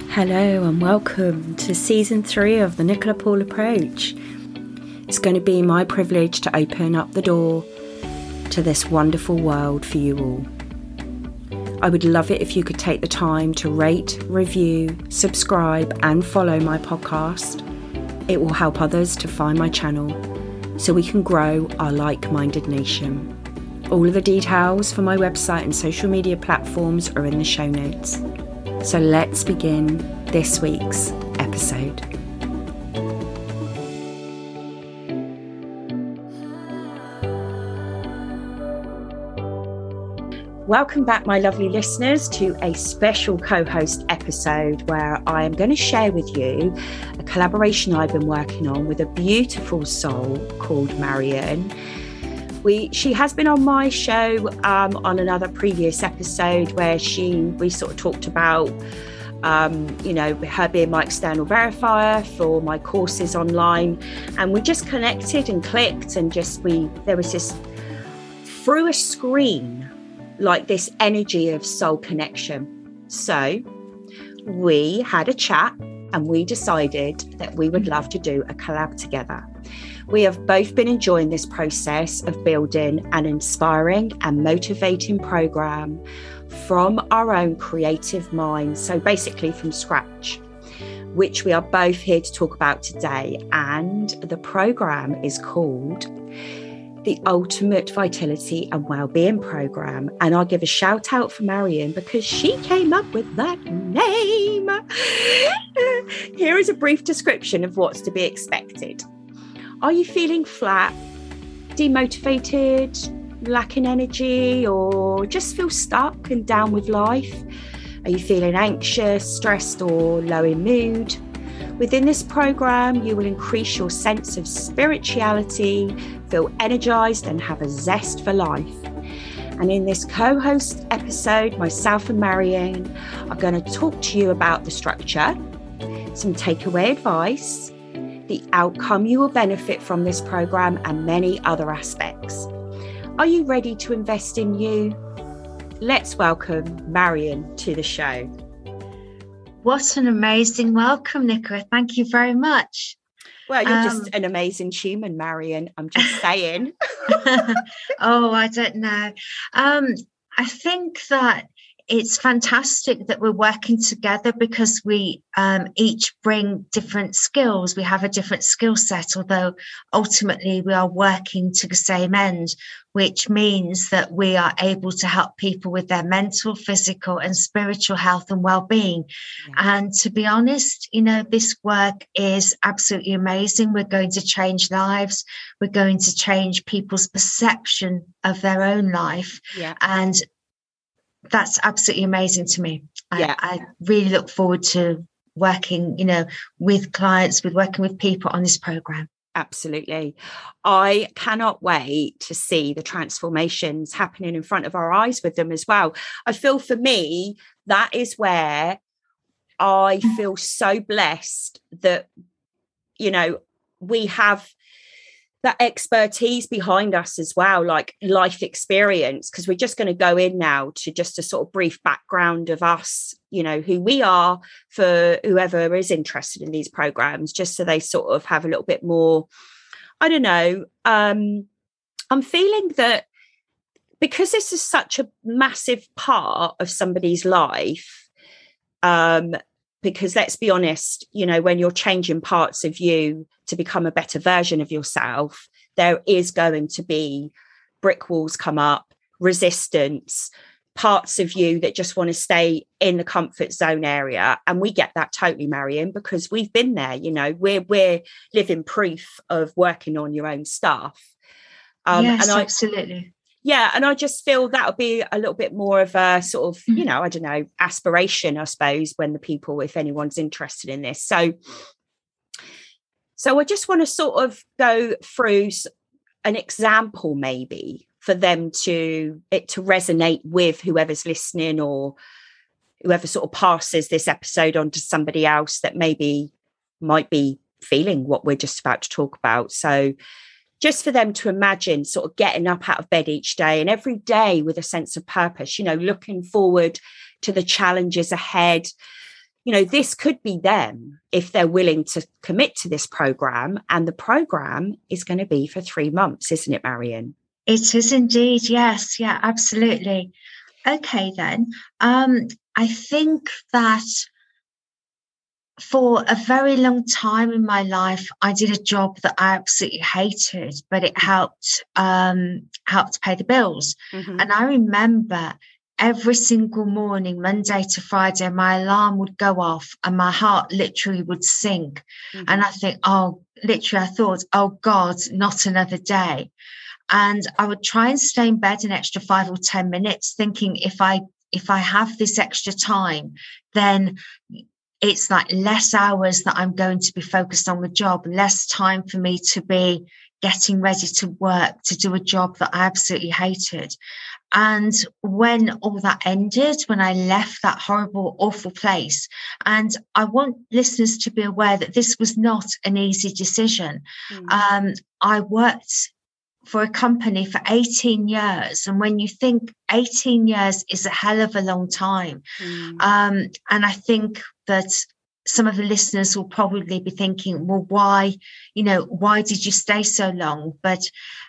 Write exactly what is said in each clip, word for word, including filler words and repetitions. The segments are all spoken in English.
Hello and welcome to season three of the Nicola Paul Approach. It's going to be my privilege to open up the door to this wonderful world for you all. I would love it if you could take the time to rate, review, subscribe and follow my podcast. It will help others to find my channel so we can grow our like-minded nation. All of the details for my website and social media platforms are in the show notes. So let's begin this week's episode. Welcome back, my lovely listeners, to a special co-host episode where I am going to share with you a collaboration I've been working on with a beautiful soul called Marion. We, she has been on my show um, on another previous episode where she we sort of talked about, um, you know, her being my external verifier for my courses online, and we just connected and clicked, and just we there was this through a screen like this energy of soul connection. So we had a chat and we decided that we would love to do a collab together. We have both been enjoying this process of building an inspiring and motivating program from our own creative minds, so basically from scratch, which we are both here to talk about today. And the program is called the Ultimate Vitality and Wellbeing Program. And I'll give a shout out for Marion because she came up with that name. Here is a brief description of what's to be expected. Are you feeling flat, demotivated, lacking energy, or just feel stuck and down with life? Are you feeling anxious, stressed, or low in mood? Within this program, you will increase your sense of spirituality, feel energized, and have a zest for life. And in this co-host episode, myself and Marion are going to talk to you about the structure, some takeaway advice, the outcome you will benefit from this program, and many other aspects. Are you ready to invest in you? Let's welcome Marion to the show. What an amazing welcome, Nicola. Thank you very much. Well, you're um, just an amazing human, Marion. I'm just saying. Oh, I don't know. Um, I think that it's fantastic that we're working together because we um, each bring different skills. We have a different skill set, although ultimately we are working to the same end, which means that we are able to help people with their mental, physical and spiritual health and well-being. Yeah. And to be honest, you know, this work is absolutely amazing. We're going to change lives. We're going to change people's perception of their own life. Yeah. And that's absolutely amazing to me. Yeah. I, I really look forward to working, you know, with clients, with working with people on this program. Absolutely. I cannot wait to see the transformations happening in front of our eyes with them as well. I feel for me, that is where I feel so blessed that, you know, we have that expertise behind us as well, like life experience, because we're just going to go in now to just a sort of brief background of us, you know, who we are for whoever is interested in these programs, just so they sort of have a little bit more, I don't know. Um, I'm feeling that because this is such a massive part of somebody's life, um, because let's be honest, you know, when you're changing parts of you to become a better version of yourself, there is going to be brick walls come up, resistance, parts of you that just want to stay in the comfort zone area. And we get that totally, Marion, because we've been there, you know, we're, we're living proof of working on your own stuff. Um, yes, and I, absolutely. Yeah. And I just feel that would be a little bit more of a sort of, you know, I don't know, aspiration, I suppose, when the people, if anyone's interested in this. So, so I just want to sort of go through an example, maybe for them to, it to resonate with whoever's listening or whoever sort of passes this episode on to somebody else that maybe might be feeling what we're just about to talk about. So just for them to imagine sort of getting up out of bed each day and every day with a sense of purpose, you know, looking forward to the challenges ahead, you know, this could be them if they're willing to commit to this program. And the program is going to be for three months, isn't it, Marion? It is indeed. Yes. Yeah, absolutely. Okay, then. Um, I think that for a very long time in my life, I did a job that I absolutely hated, but it helped um, helped pay the bills. Mm-hmm. And I remember every single morning, Monday to Friday, my alarm would go off and my heart literally would sink. Mm-hmm. And I think, oh, literally, I thought, oh God, not another day. And I would try and stay in bed an extra five or ten minutes, thinking if I if I have this extra time, then it's like less hours that I'm going to be focused on the job, less time for me to be getting ready to work, to do a job that I absolutely hated. And when all that ended, when I left that horrible, awful place, and I want listeners to be aware that this was not an easy decision. Mm. Um, I worked for a company for eighteen years. And when you think eighteen years is a hell of a long time. Mm. Um, and I think that some of the listeners will probably be thinking, well, why, you know, why did you stay so long? But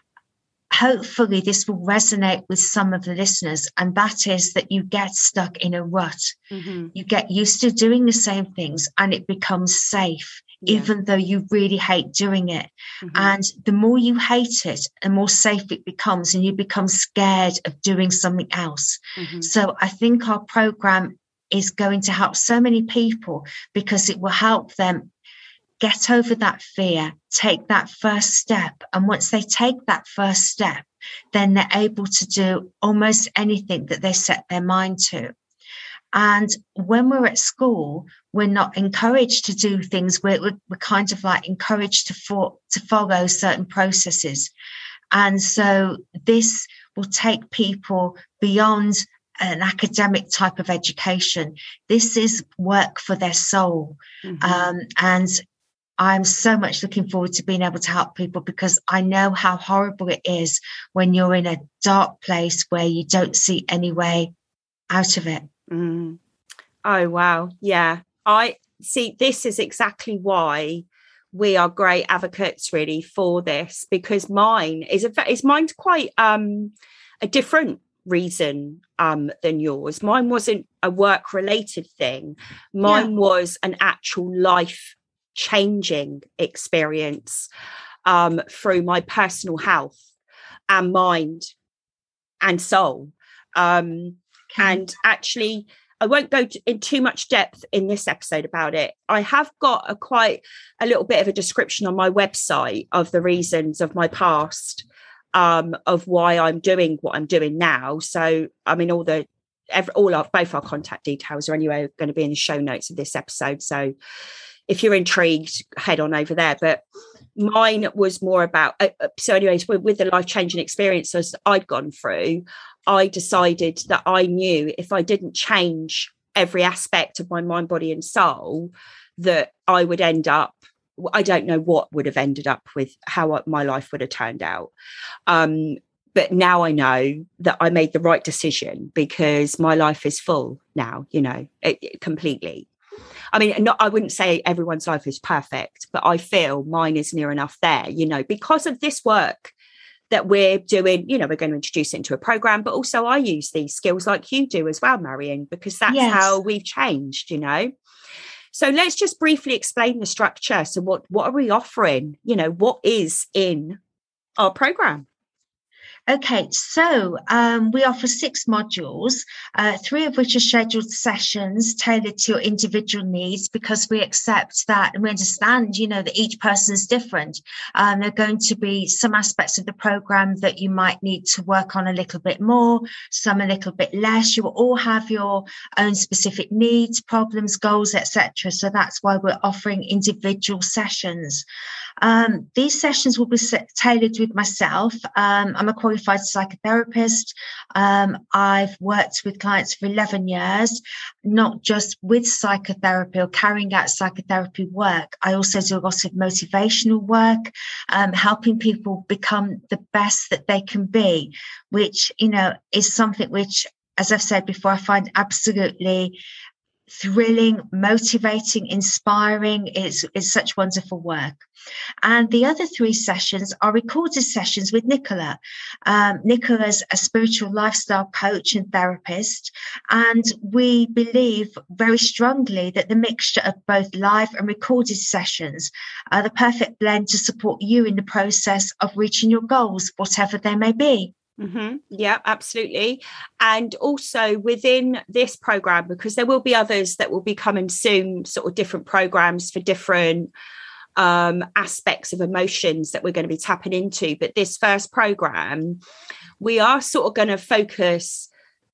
hopefully this will resonate with some of the listeners. And that is that you get stuck in a rut. Mm-hmm. You get used to doing the same things and it becomes safe. Yeah. Even though you really hate doing it. Mm-hmm. And the more you hate it, the more safe it becomes and you become scared of doing something else. Mm-hmm. So I think our program is going to help so many people because it will help them get over that fear, take that first step. And once they take that first step, then they're able to do almost anything that they set their mind to. And when we're at school, we're not encouraged to do things. We're, we're, we're kind of like encouraged to, for, to follow certain processes. And so this will take people beyond an academic type of education. This is work for their soul. Mm-hmm. Um, and I'm so much looking forward to being able to help people because I know how horrible it is when you're in a dark place where you don't see any way out of it. Mm. Oh, wow. Yeah. I see. This is exactly why we are great advocates really for this, because mine is a, is mine's quite um, a different reason um, than yours. Mine wasn't a work related thing. Mine yeah. was an actual life changing experience um, through my personal health and mind and soul. Um, Okay. And actually, I won't go to, in too much depth in this episode about it. I have got a quite a little bit of a description on my website of the reasons of my past, um, of why I'm doing what I'm doing now. So, I mean, all the every, all our both our contact details are anyway going to be in the show notes of this episode. So, if you're intrigued, head on over there. But mine was more about uh, so, anyways, with, with the life changing experiences I'd gone through. I decided that I knew if I didn't change every aspect of my mind, body and soul, that I would end up, I don't know what would have ended up with how my life would have turned out. Um, but now I know that I made the right decision because my life is full now, you know, it, it, completely. I mean, not, I wouldn't say everyone's life is perfect, but I feel mine is near enough there, you know, because of this work that we're doing. You know, we're going to introduce it into a program, but also I use these skills like you do as well, Marion, because that's yes. how we've changed, you know. So let's just briefly explain the structure. So what, what are we offering? You know, what is in our program? Okay, so um, we offer six modules, uh, three of which are scheduled sessions tailored to your individual needs, because we accept that and we understand, you know, that each person is different. Um, there are going to be some aspects of the program that you might need to work on a little bit more, some a little bit less. You will all have your own specific needs, problems, goals, et cetera. So that's why we're offering individual sessions. Um, these sessions will be tailored with myself. Um, I'm a qualified psychotherapist. Um, I've worked with clients for eleven years, not just with psychotherapy or carrying out psychotherapy work. I also do a lot of motivational work, um, helping people become the best that they can be, which, you know, is something which, as I've said before, I find absolutely thrilling, motivating, inspiring. It's, it's such wonderful work. And the other three sessions are recorded sessions with Nicola. Um, Nicola's a spiritual lifestyle coach and therapist, and we believe very strongly that the mixture of both live and recorded sessions are the perfect blend to support you in the process of reaching your goals, whatever they may be. Mm-hmm. Yeah, absolutely. And also within this program, because there will be others that will be coming soon, sort of different programs for different um, aspects of emotions that we're going to be tapping into. But this first program, we are sort of going to focus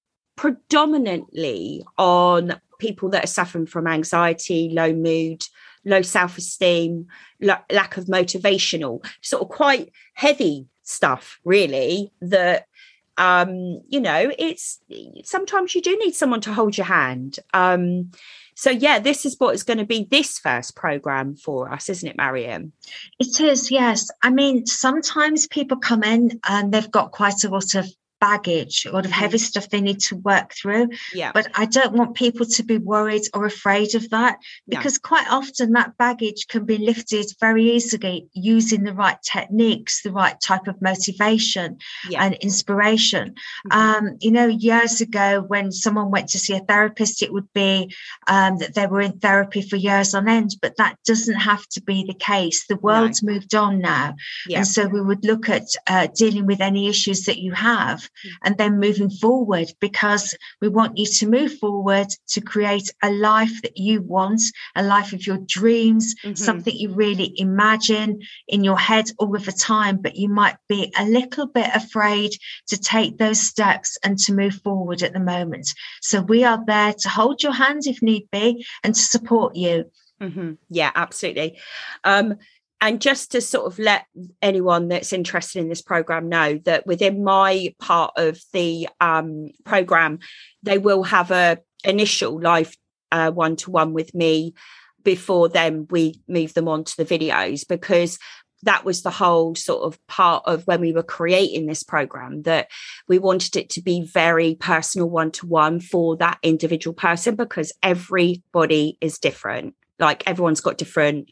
predominantly on people that are suffering from anxiety, low mood, low self-esteem, l- lack of motivational, sort of quite heavy stuff, really, that um you know, it's sometimes you do need someone to hold your hand. Um so yeah, this is what is going to be this first program for us, isn't it, Mariam? It is, yes. I mean, sometimes people come in and they've got quite a lot of baggage, a lot of Mm-hmm. heavy stuff they need to work through. Yeah. But I don't want people to be worried or afraid of that, because no. quite often that baggage can be lifted very easily using the right techniques, the right type of motivation yeah. and inspiration. Mm-hmm. Um, you know, years ago when someone went to see a therapist, it would be um, that they were in therapy for years on end, but that doesn't have to be the case. The world's no. moved on now. Yeah. And so we would look at uh, dealing with any issues that you have, and then moving forward, because we want you to move forward to create a life that you want, a life of your dreams, mm-hmm. something you really imagine in your head all of the time, but you might be a little bit afraid to take those steps and to move forward at the moment. So we are there to hold your hand if need be and to support you. Mm-hmm. Yeah, absolutely. Um, And just to sort of let anyone that's interested in this program know that within my part of the um, program, they will have a initial live uh, one-to-one with me before then we move them on to the videos, because that was the whole sort of part of when we were creating this program, that we wanted it to be very personal one-to-one for that individual person, because everybody is different. Like, everyone's got different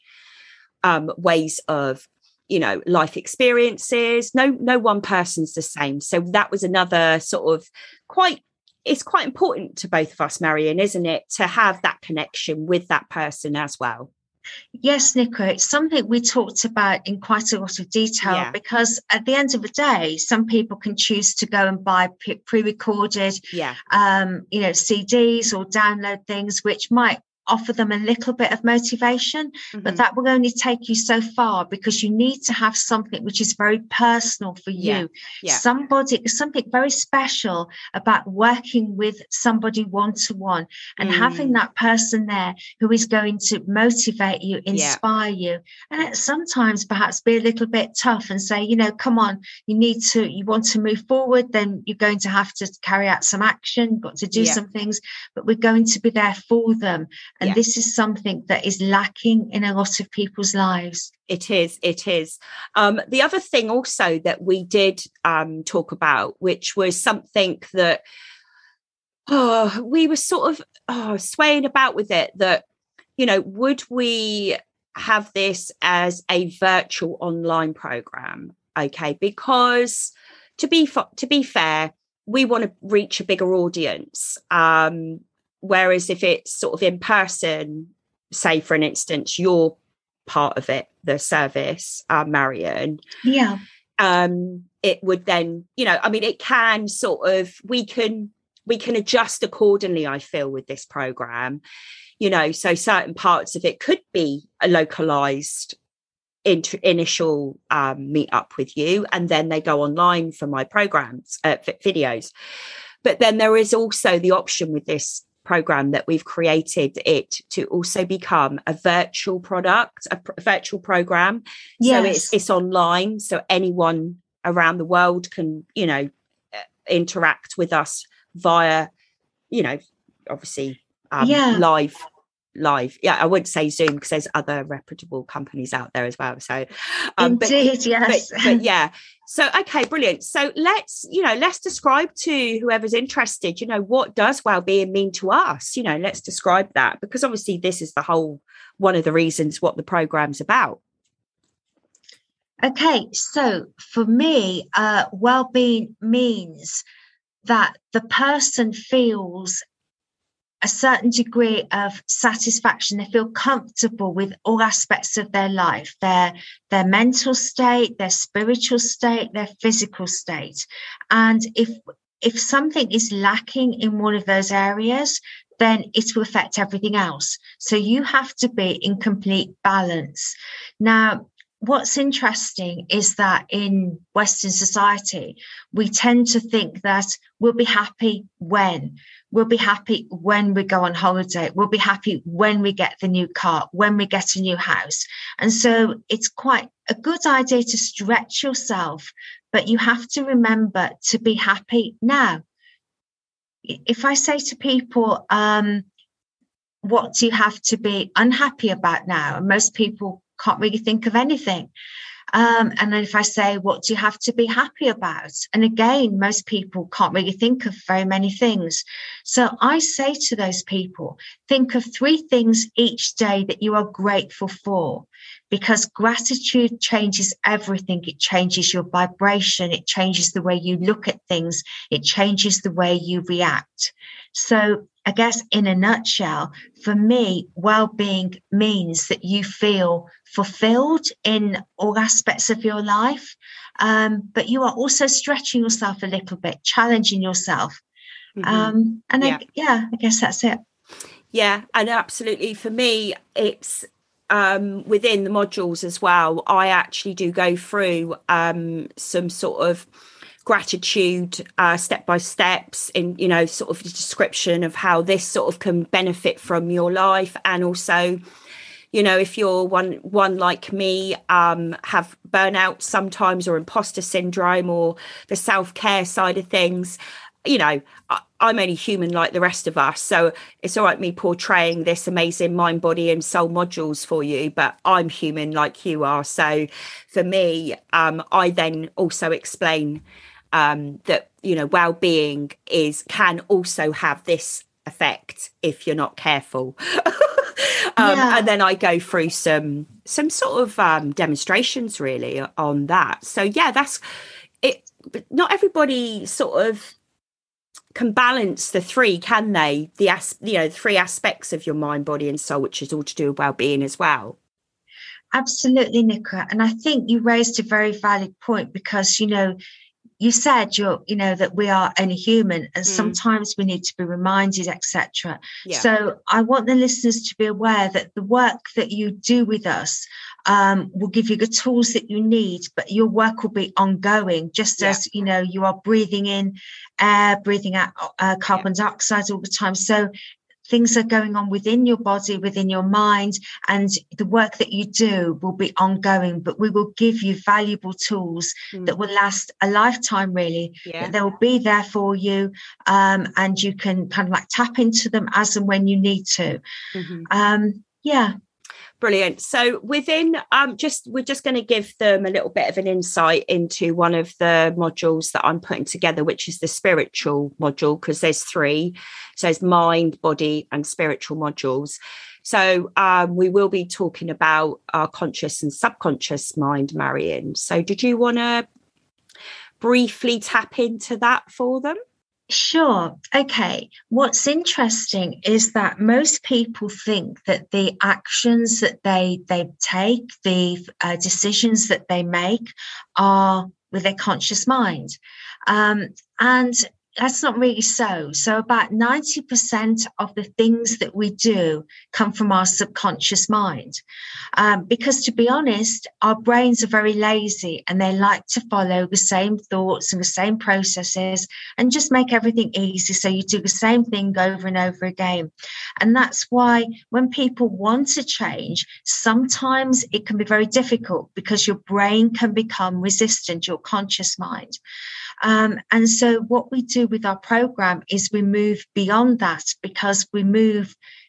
Um, ways of, you know, life experiences. No, no one person's the same. So that was another sort of quite, it's quite important to both of us, Marian, isn't it, to have that connection with that person as well? Yes, Nicola, it's something we talked about in quite a lot of detail, yeah. because at the end of the day, some people can choose to go and buy pre-recorded, yeah. um, you know, C Ds or download things, which might offer them a little bit of motivation, mm-hmm. but that will only take you so far, because you need to have something which is very personal for you. Yeah. Yeah. Somebody, something very special about working with somebody one-to-one and mm. having that person there who is going to motivate you, inspire yeah. you, and it sometimes perhaps be a little bit tough and say, you know, come on, you need to, you want to move forward, then you're going to have to carry out some action, got to do yeah. some things, but we're going to be there for them. And yeah. this is something that is lacking in a lot of people's lives. It is, it is. Um, the other thing also that we did um, talk about, which was something that oh, we were sort of oh, swaying about with it, that, you know, would we have this as a virtual online program? Okay, because to be, to be fair, we want to reach a bigger audience. Um, Whereas if it's sort of in person, say, for an instance, you're part of it, the service, uh, Marian. Yeah. Um, it would then, you know, I mean, it can sort of, we can, we can adjust accordingly, I feel, with this program, you know, so certain parts of it could be a localized int- initial um, meet up with you, and then they go online for my programs, uh, videos. But then there is also the option with this program that we've created it to also become a virtual product, a pr- virtual program. Yes. So it's it's online, so anyone around the world can, you know, interact with us via, you know, obviously um, yeah. live live. Yeah, I would say Zoom because there's other reputable companies out there as well. So um, indeed, but, yes. But, but yeah. So, okay, brilliant. So let's, you know, let's describe to whoever's interested, you know, what does well-being mean to us? You know, let's describe that, because obviously this is the whole, one of the reasons what the program's about. Okay, so for me, uh, well-being means that the person feels a certain degree of satisfaction. They feel comfortable with all aspects of their life, their, their mental state, their spiritual state, their physical state. And if, if something is lacking in one of those areas, then it will affect everything else. So you have to be in complete balance. Now, what's interesting is that in Western society, we tend to think that we'll be happy when. We'll be happy when we go on holiday. We'll be happy when we get the new car, when we get a new house. And so it's quite a good idea to stretch yourself, but you have to remember to be happy now. If I say to people, um, what do you have to be unhappy about now? And most people can't really think of anything. Um, and then if I say, what do you have to be happy about? And again, most people can't really think of very many things. So I say to those people, think of three things each day that you are grateful for, because gratitude changes everything. It changes your vibration. It changes the way you look at things. It changes the way you react. So I guess in a nutshell, for me, well-being means that you feel fulfilled in all aspects of your life, um, but you are also stretching yourself a little bit, challenging yourself. Mm-hmm. Um, and yeah. I, yeah, I guess that's it. Yeah, and absolutely. For me, it's um, within the modules as well. I actually do go through um, some sort of gratitude uh, step by steps in, you know, sort of the description of how this sort of can benefit from your life. And also, you know, if you're one one like me, um, have burnout sometimes, or imposter syndrome, or the self-care side of things, you know, I, I'm only human like the rest of us. So it's all right me portraying this amazing mind, body and soul modules for you, but I'm human like you are. So for me, um, I then also explain Um, that, you know, well-being is can also have this effect if you're not careful. um, yeah. And then I go through some some sort of um, demonstrations really on that. So yeah, that's it. But not everybody sort of can balance the three, can they? The as you know, the three aspects of your mind, body, and soul, which is all to do with well-being as well. Absolutely, Nicola. And I think you raised a very valid point, because you know, you said you're, you know, that we are only human, and mm. sometimes we need to be reminded, et cetera. Yeah. So I want the listeners to be aware that the work that you do with us um, will give you the tools that you need, but your work will be ongoing, just yeah. as, you know, you are breathing in air, breathing out uh, carbon yeah. dioxide all the time. So things are going on within your body, within your mind, and the work that you do will be ongoing, but we will give you valuable tools mm. that will last a lifetime, really. Yeah. They will be there for you, um, and you can kind of like tap into them as and when you need to. Mm-hmm. Um, yeah. Brilliant. So within, um, just we're just going to give them a little bit of an insight into one of the modules that I'm putting together, which is the spiritual module, because there's three. So there's mind, body, and spiritual modules. So um, we will be talking about our conscious and subconscious mind marrying. So did you want to briefly tap into that for them? Sure. Okay. What's interesting is that most people think that the actions that they they take, the uh, decisions that they make, are with their conscious mind, um, and that's not really so. So about ninety percent of the things that we do come from our subconscious mind. Um, because to be honest, our brains are very lazy and they like to follow the same thoughts and the same processes and just make everything easy. So you do the same thing over and over again. And that's why when people want to change, sometimes it can be very difficult because your brain can become resistant, your conscious mind. Um, and so what we do with our program is we move beyond that, because we move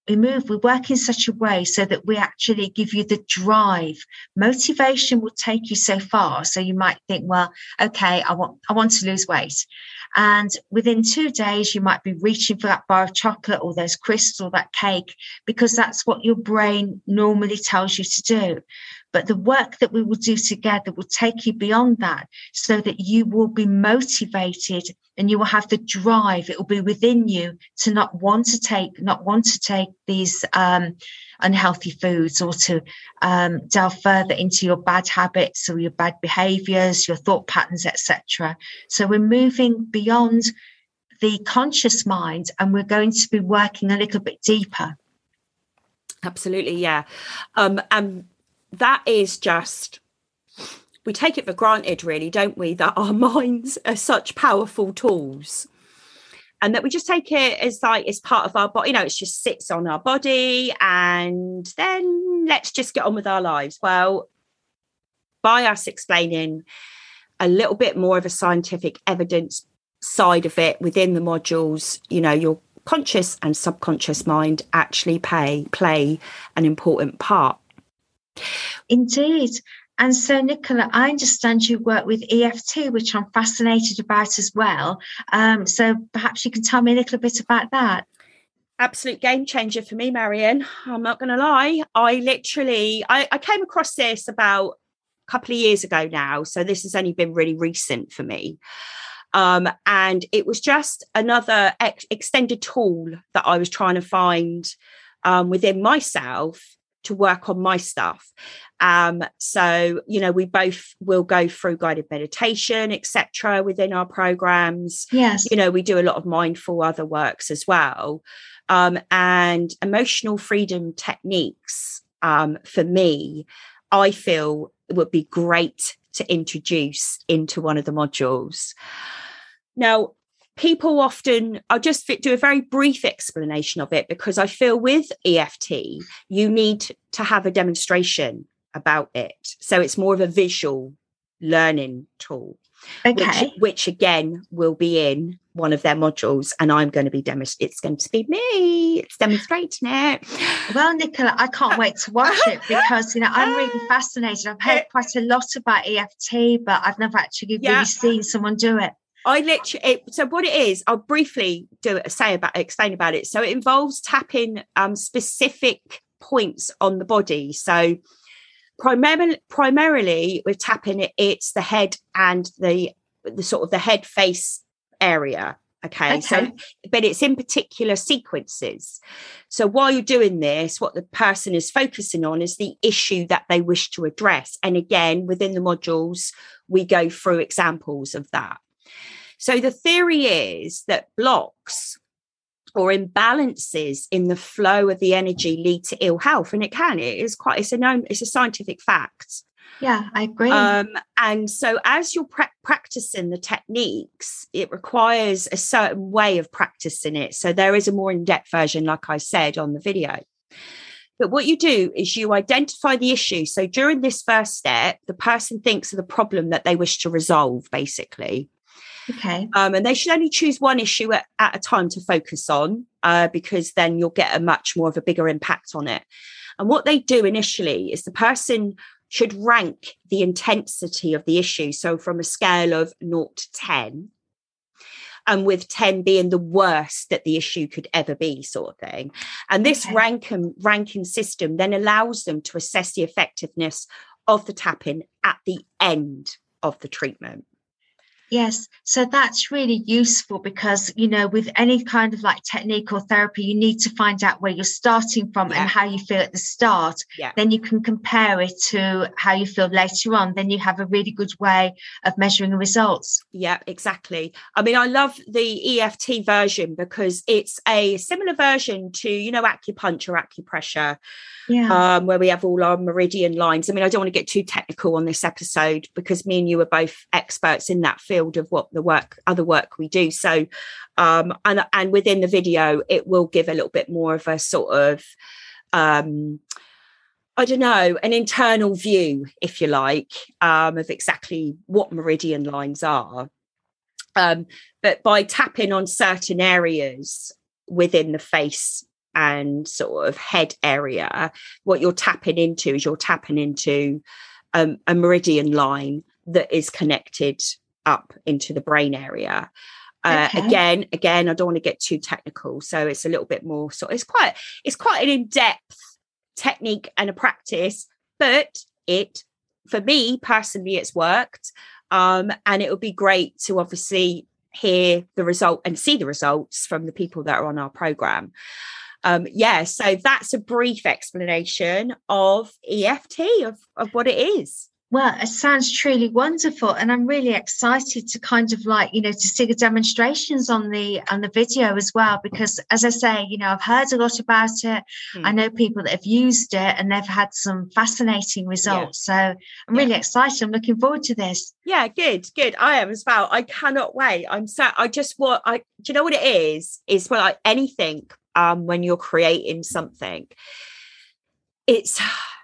we move, we work in such a way so that we actually give you the drive. Motivation will take you so far. So you might think, well, okay, I want, I want to lose weight. And within two days, you might be reaching for that bar of chocolate or those crisps or that cake, because that's what your brain normally tells you to do. But the work that we will do together will take you beyond that, so that you will be motivated and you will have the drive. It will be within you to not want to take, not want to take these um, unhealthy foods, or to um, delve further into your bad habits or your bad behaviors, your thought patterns, et cetera. So we're moving beyond the conscious mind, and we're going to be working a little bit deeper. Absolutely, yeah. Um, and that is just, we take it for granted, really, don't we, that our minds are such powerful tools, and that we just take it as like it's part of our body, you know, it just sits on our body, and then let's just get on with our lives. Well, by us explaining a little bit more of a scientific evidence side of it within the modules, you know, your conscious and subconscious mind actually play play an important part. Indeed. And so, Nicola, I understand you work with E F T, which I'm fascinated about as well. Um, so perhaps you can tell me a little bit about that. Absolute game changer for me, Marion. I'm not going to lie. I literally, I, I came across this about a couple of years ago now. So this has only been really recent for me. Um, and it was just another ex- extended tool that I was trying to find um, within myself to work on my stuff. Um, so, you know, we both will go through guided meditation, et cetera, within our programs. Yes. You know, we do a lot of mindful other works as well. Um, and emotional freedom techniques, um, for me, I feel it would be great to introduce into one of the modules. Now, people often, I'll just do a very brief explanation of it, because I feel with E F T, you need to have a demonstration about it. So it's more of a visual learning tool, okay. which, which again will be in one of their modules, and I'm going to be demonstrating. It's going to be me. It's demonstrating it. Well, Nicola, I can't wait to watch it, because, you know, I'm really fascinated. I've heard quite a lot about E F T, but I've never actually yeah. really seen someone do it. I literally, it, so what it is, I'll briefly do it, say about, explain about it. So it involves tapping um, specific points on the body. So primarily, primarily we're tapping it, it's the head and the, the sort of the head face area. Okay. okay. So, but it's in particular sequences. So while you're doing this, what the person is focusing on is the issue that they wish to address. And again, within the modules, we go through examples of that. So the theory is that blocks or imbalances in the flow of the energy lead to ill health, and it can. It is quite. It's a known. It's a scientific fact. Yeah, I agree. Um, and so, as you're pra- practicing the techniques, it requires a certain way of practicing it. So there is a more in-depth version, like I said on the video. But what you do is you identify the issue. So during this first step, the person thinks of the problem that they wish to resolve, basically. Okay. Um, and they should only choose one issue at, at a time to focus on, uh, because then you'll get a much more of a bigger impact on it. And what they do initially is the person should rank the intensity of the issue. So from a scale of zero to ten, and with ten being the worst that the issue could ever be, sort of thing. And this okay. rank and ranking system then allows them to assess the effectiveness of the tapping at the end of the treatment. Yes, so that's really useful, because, you know, with any kind of like technique or therapy, you need to find out where you're starting from yeah. and how you feel at the start. Yeah. Then you can compare it to how you feel later on. Then you have a really good way of measuring the results. Yeah, exactly. I mean, I love the E F T version because it's a similar version to, you know, acupuncture, acupressure. Yeah. Um, where we have all our meridian lines. I mean, I don't want to get too technical on this episode because me and you are both experts in that field of what the work, other work we do. So, um, and, and within the video, it will give a little bit more of a sort of, um, I don't know, an internal view, if you like, um, of exactly what meridian lines are. Um, but by tapping on certain areas within the face and sort of head area, what you're tapping into is you're tapping into um, a meridian line that is connected up into the brain area. Uh, okay. Again, again, I don't want to get too technical, so it's a little bit more. So it's quite, it's quite an in-depth technique and a practice, but it, for me personally, it's worked, um, and it would be great to obviously hear the result and see the results from the people that are on our program. Um, yeah, so that's a brief explanation of E F T, of, of what it is. Well, it sounds truly wonderful, and I'm really excited to kind of like, you know, to see the demonstrations on the on the video as well, because as I say, you know, I've heard a lot about it. Mm. I know people that have used it and they've had some fascinating results. Yeah. So I'm really yeah. excited. I'm looking forward to this. Yeah, good, good. I am as well. I cannot wait. I'm so, I just want, I, do you know what it is? It's well, like anything, um, when you're creating something, it's,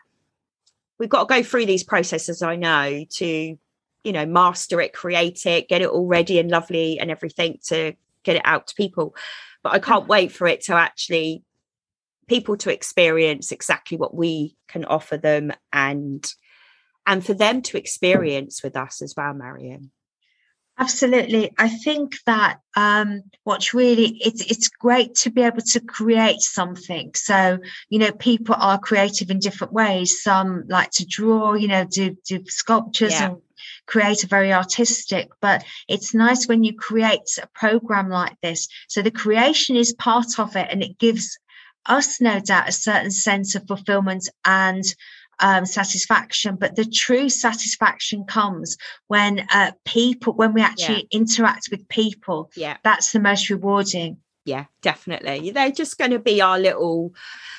we've got to go through these processes, I know, to, you know, master it, create it, get it all ready and lovely and everything to get it out to people. But I can't wait for it to actually, people to experience exactly what we can offer them, and and for them to experience with us as well, Marion. Absolutely. I think that um, what's really, it's it's great to be able to create something. So, you know, people are creative in different ways. Some like to draw, you know, do, do sculptures yeah. and create a very artistic, but it's nice when you create a program like this. So the creation is part of it, and it gives us, no doubt, a certain sense of fulfillment and Um, satisfaction, but the true satisfaction comes when uh, people, when we actually yeah. interact with people. Yeah, that's the most rewarding. Yeah, definitely. They're just going to be our little.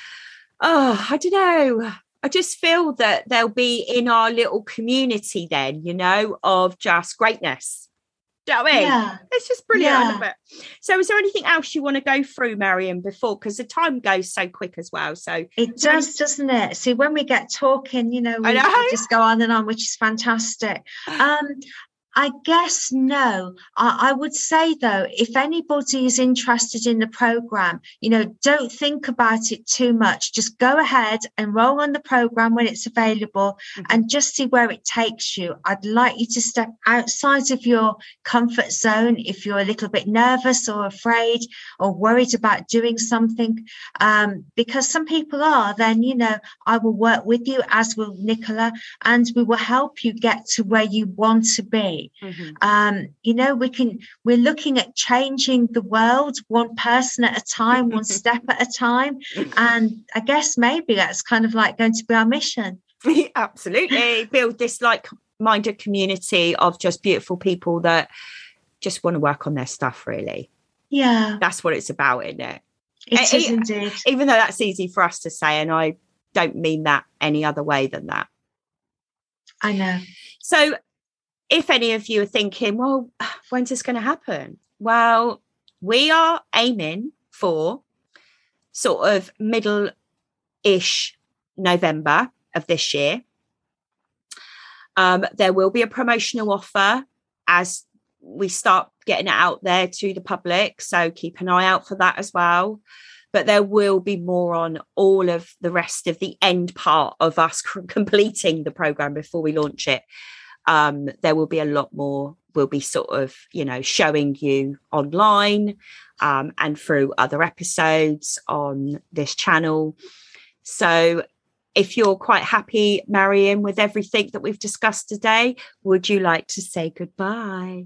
Oh, I don't know. I just feel that they'll be in our little community then, you know, of just greatness. Do you know what I mean? Yeah. It's just brilliant. Yeah. I love it. So is there anything else you want to go through, Marion, before? Because the time goes so quick as well. So it does, any... doesn't it? See, when we get talking, you know, we, know. we just go on and on, which is fantastic. Um, I guess no. I, I would say, though, if anybody is interested in the program, you know, don't think about it too much. Just go ahead and roll on the program when it's available, mm-hmm. and just see where it takes you. I'd like you to step outside of your comfort zone if you're a little bit nervous or afraid or worried about doing something, um, because some people are. Then, you know, I will work with you, as will Nicola, and we will help you get to where you want to be. Mm-hmm. Um, you know, we can, we're looking at changing the world one person at a time, one step at a time. And I guess maybe that's kind of like going to be our mission. Absolutely. Build this like-minded community of just beautiful people that just want to work on their stuff, really. Yeah. That's what it's about, isn't it? It is it, indeed. Even though that's easy for us to say, and I don't mean that any other way than that. I know. So, if any of you are thinking, well, when's this going to happen? Well, we are aiming for sort of middle-ish November of this year. Um, there will be a promotional offer as we start getting it out there to the public. So keep an eye out for that as well. But there will be more on all of the rest of the end part of us completing the program before we launch it. Um, there will be a lot more. We'll be sort of, you know, showing you online um, and through other episodes on this channel. So if you're quite happy, Marion, with everything that we've discussed today, would you like to say goodbye?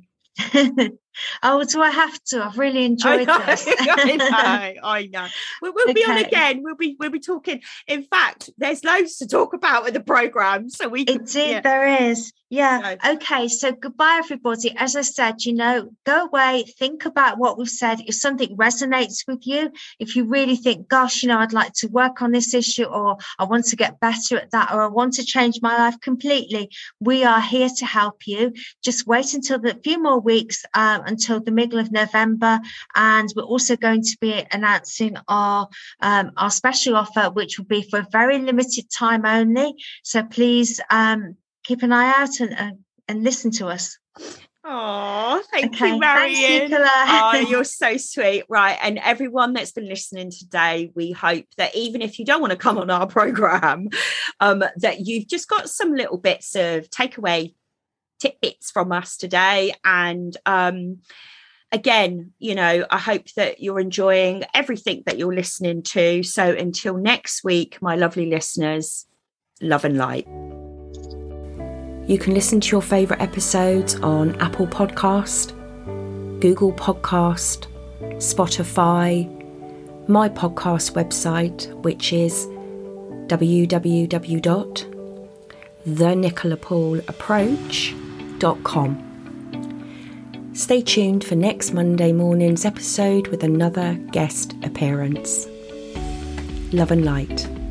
Oh, do I have to? I've really enjoyed I know, this. I know, I know. We'll, we'll okay. be on again. We'll be we'll be talking. In fact, there's loads to talk about with the programme. So we can, Indeed, yeah. there is. Yeah. No. Okay. So goodbye, everybody. As I said, you know, go away, think about what we've said. If something resonates with you, if you really think, gosh, you know, I'd like to work on this issue, or I want to get better at that, or I want to change my life completely, we are here to help you. Just wait until the few more weeks, um, until the middle of November. And we're also going to be announcing our, um, our special offer, which will be for a very limited time only. So please, um, keep an eye out and, uh, and listen to us. Oh, thank okay, you, Marion. Thanks, Nicola. Oh, you're so sweet. Right. And everyone that's been listening today, we hope that even if you don't want to come on our program, um, that you've just got some little bits of takeaway tidbits from us today. And um, again, you know, I hope that you're enjoying everything that you're listening to. So until next week, my lovely listeners, love and light. You can listen to your favourite episodes on Apple Podcast, Google Podcast, Spotify, my podcast website, which is w w w dot the nicola paul approach dot com. Stay tuned for next Monday morning's episode with another guest appearance. Love and light.